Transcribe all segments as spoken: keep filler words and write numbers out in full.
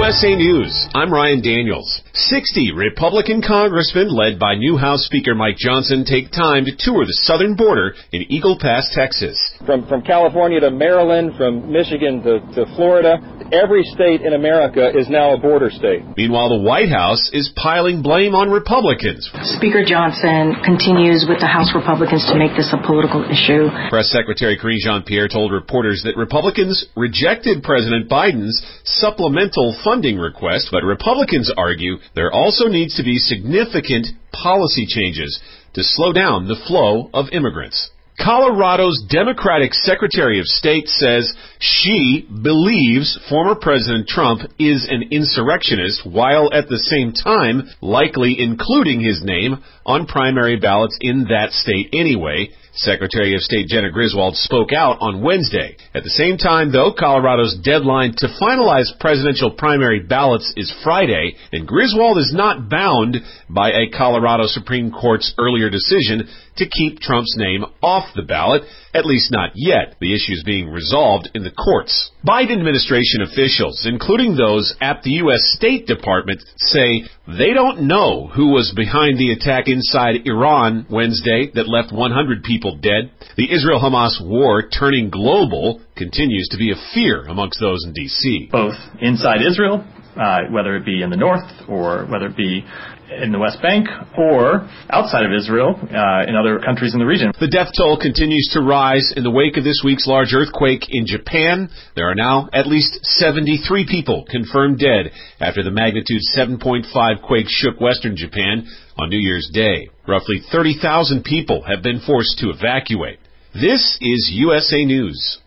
S A News, I'm Ryan Daniels. sixty Republican congressmen, led by new House Speaker Mike Johnson, take time to tour the southern border in Eagle Pass, Texas. From from California to Maryland, from Michigan to, to Florida, every state in America is now a border state. Meanwhile, the White House is piling blame on Republicans. Speaker Johnson continues with the House Republicans to make this a political issue. Press Secretary Karine Jean-Pierre told reporters that Republicans rejected President Biden's supplemental funding request, but Republicans argue there also needs to be significant policy changes to slow down the flow of immigrants. Colorado's Democratic Secretary of State says she believes former President Trump is an insurrectionist, while at the same time likely including his name on primary ballots in that state anyway. Secretary of State Jena Griswold spoke out on Wednesday. At the same time, though, Colorado's deadline to finalize presidential primary ballots is Friday, and Griswold is not bound by a Colorado Supreme Court's earlier decision to keep Trump's name off the ballot, at least not yet. The issue is being resolved in the courts. Biden administration officials, including those at the U S State Department, say they don't know who was behind the attack inside Iran Wednesday that left one hundred people dead. The Israel-Hamas war, turning global, continues to be a fear amongst those in D C. Both inside Israel, uh, whether it be in the north or whether it be in the West Bank or outside of Israel, uh, in other countries in the region. The death toll continues to rise in the wake of this week's large earthquake in Japan. There are now at least seventy-three people confirmed dead after the magnitude seven point five quake shook western Japan on New Year's Day. Roughly thirty thousand people have been forced to evacuate. This is U S A News.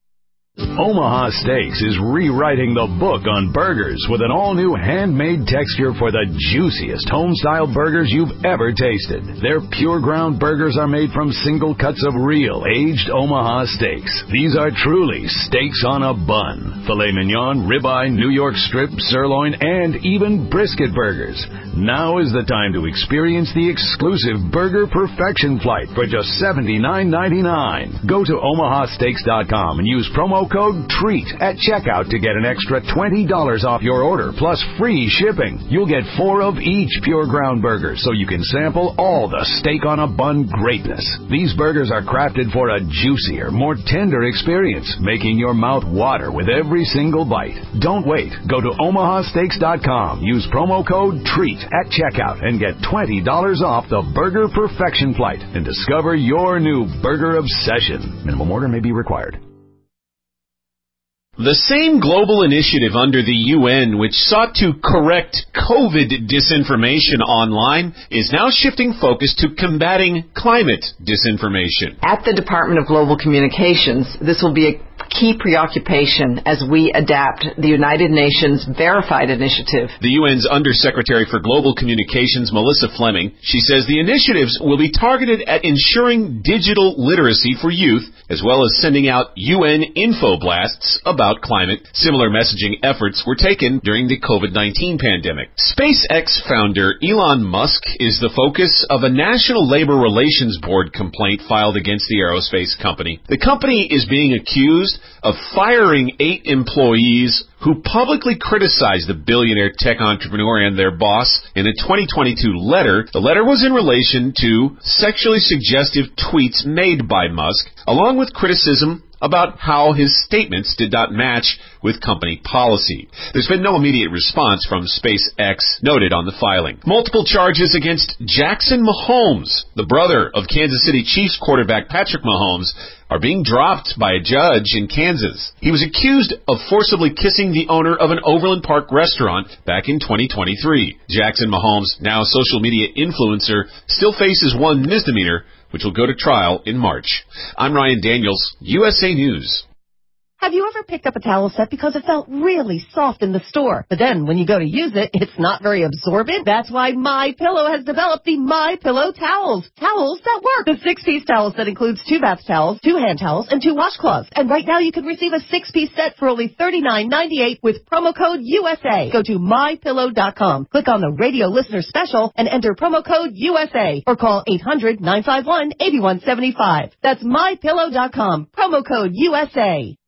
Omaha Steaks is rewriting the book on burgers with an all-new handmade texture for the juiciest home-style burgers you've ever tasted. Their pure ground burgers are made from single cuts of real, aged Omaha steaks. These are truly steaks on a bun. Filet mignon, ribeye, New York strip, sirloin, and even brisket burgers. Now is the time to experience the exclusive Burger Perfection Flight for just seventy-nine ninety-nine. Go to omaha steaks dot com and use promo code TREAT at checkout to get an extra twenty dollars off your order, plus free shipping. You'll get four of each pure ground burger, so you can sample all the steak on a bun greatness. These burgers are crafted for a juicier, more tender experience, making your mouth water with every single bite. Don't wait. Go to omaha steaks dot com, use promo code TREAT at checkout, and get twenty dollars off the Burger Perfection Flight and discover your new burger obsession. Minimum order may be required. The same global initiative under the U N which sought to correct COVID disinformation online is now shifting focus to combating climate disinformation. At the Department of Global Communications, this will be a key preoccupation as we adapt the United Nations Verified Initiative. The U N's Undersecretary for Global Communications, Melissa Fleming, she says the initiatives will be targeted at ensuring digital literacy for youth, as well as sending out U N info blasts about climate. Similar messaging efforts were taken during the COVID nineteen pandemic. SpaceX founder Elon Musk is the focus of a National Labor Relations Board complaint filed against the aerospace company. The company is being accused of firing eight employees who publicly criticized the billionaire tech entrepreneur and their boss in a twenty twenty-two letter. The letter was in relation to sexually suggestive tweets made by Musk, along with criticism about how his statements did not match with company policy. There's been no immediate response from SpaceX noted on the filing. Multiple charges against Jackson Mahomes, the brother of Kansas City Chiefs quarterback Patrick Mahomes, are being dropped by a judge in Kansas. He was accused of forcibly kissing the owner of an Overland Park restaurant back in twenty twenty-three. Jackson Mahomes, now a social media influencer, still faces one misdemeanor, which will go to trial in March. I'm Ryan Daniels, U S A News. Have you ever picked up a towel set because it felt really soft in the store, but then when you go to use it, it's not very absorbent? That's why MyPillow has developed the MyPillow towels. Towels that work. The six-piece towel set includes two bath towels, two hand towels, and two washcloths. And right now you can receive a six-piece set for only thirty-nine ninety-eight with promo code U S A. Go to my pillow dot com, click on the radio listener special, and enter promo code U S A, or call eight hundred nine five one eight one seven five. That's my pillow dot com, promo code U S A.